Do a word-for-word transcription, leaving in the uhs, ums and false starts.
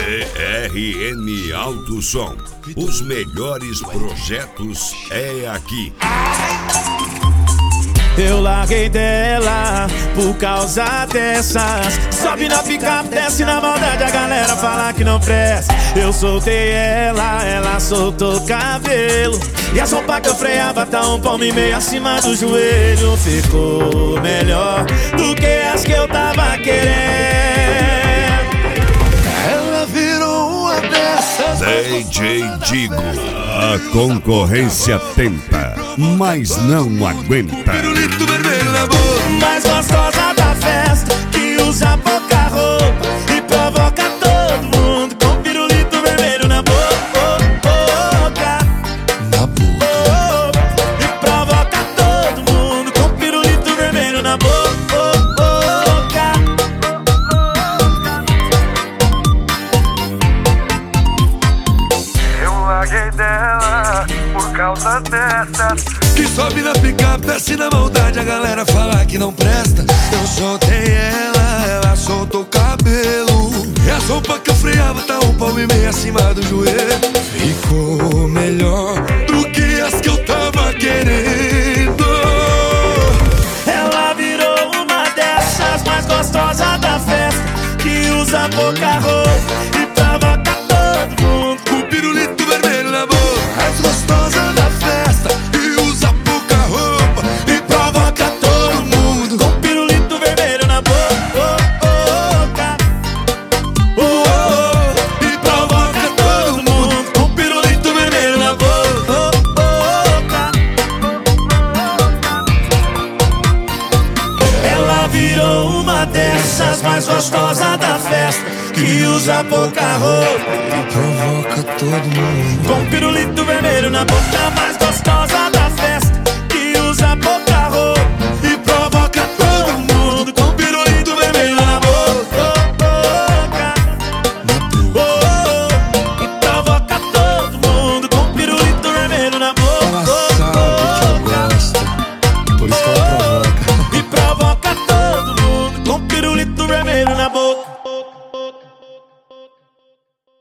C R N Alto Som. Os melhores projetos é aqui. Eu larguei dela por causa dessas. Sobe na picape, desce na maldade, a galera fala que não presta. Eu soltei ela, ela soltou o cabelo. E a sopa que eu freava tá um palmo e meio acima do joelho. Ficou melhor do que as que eu tava querendo. Ela virou uma dessas. D J Digo. A concorrência tenta, mas não aguenta. Pirulito vermelho na boca. Mais gostosa da festa, que usa pouca roupa e provoca todo mundo com pirulito vermelho na boca. Na boca. E provoca todo mundo com pirulito vermelho na boca. Eu larguei dela por causa dessas. Que sobe na picape, desce na maldade, a galera fala que não presta. Eu soltei ela, ela soltou o cabelo. E a sopa que eu freava tá um palmo e meio acima do joelho. Ficou melhor do que as que eu tava querendo. Ela virou uma dessas mais gostosas da festa, que usa pouca roupa e provoca todo mundo Com pirulito vermelho na boca. Mais gostosa da festa, e usa pouca roupa e provoca todo mundo. com pirulito vermelho na boca. Oh, oh, e provoca todo mundo. Com pirulito vermelho na boca. Ela virou uma dessas mais gostosa da festa, que usa pouca roupa E provoca todo mundo. com pirulito vermelho na boca. Mais gostosa